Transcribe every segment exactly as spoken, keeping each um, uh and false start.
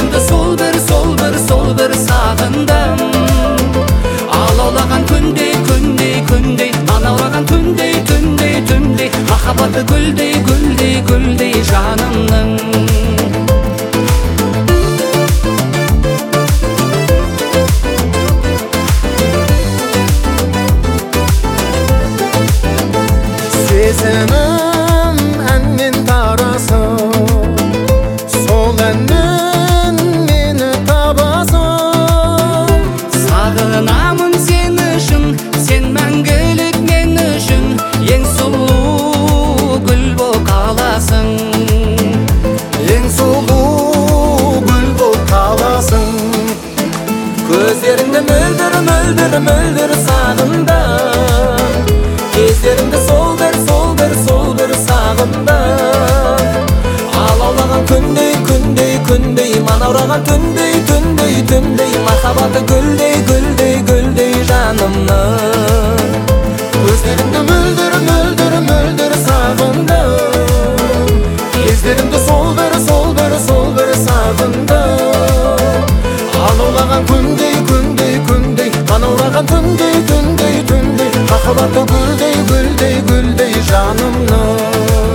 Кездерімді сол бір, сол бір, сол бір сағындым. Алаулаған күндей, күндей, күндей, анаураған түндей, түндей, түндей, махаббаты гүлдей, гүлдей, гүлдей жанымның. Сезімім әнмен тарасып, сол әннен мені табасың. Сағынамын сен үшін, сен мәңгілік мен үшін, ең сұлу гүл боп қаласың. Ең сұлу гүл боп қаласың. Көздеріңді мөлдір, мөлдір, мөлдір сағындым. Кездеріңді сол бір, сол бір, сол бір сағындым. Алаулаған күндей, күндей, күндей, манаураған түндей, түндей, түндей, махаббаты гүлдей, гүлдей, гүлдей жанымның. Көздеріңді мөлдір, мөлдір, мөлдір сағындым. Кездеріңді сол бір, сол бір, сол бір сағындым. Алаулаған күндей, күндей, күндей, манаураған түндей, түндей, түндей, махаббаты гүлдей, гүлдей, гүлдей жанымның.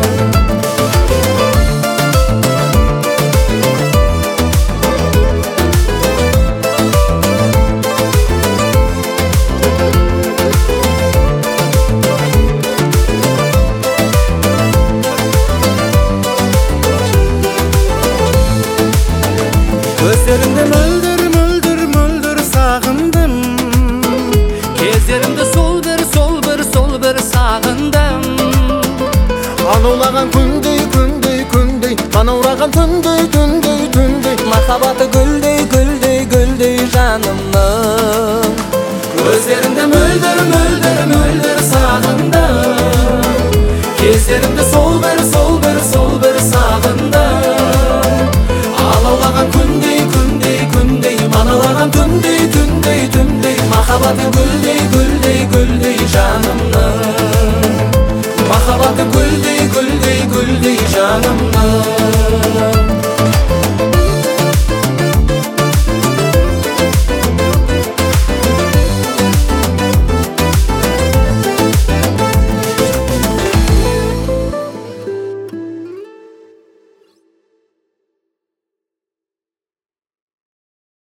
Көздеріңді мөлдір, мөлдір, мөлдір сағындым. Кездерімді сол бір, сол бір, сол бір сағындым. Алаулаған күндей, күндей, күндей, манаураған түндей, түндей, түндей, махаббаты гүлдей, гүлдей, гүлдей жанымның. Көздеріңді мөлдір, мөлдір, мөлдір сағындым. Кездеріңді сол бір, сол бір, сол бір сағындым. Алаулаған күндей, күндей, күндей, маналаған түндей, түндей, түндей, махаббаты гүлдей, гүлдей, гүлдей жанымның. Махаббаты гүлдей, гүлдей, гүлдей жанымның.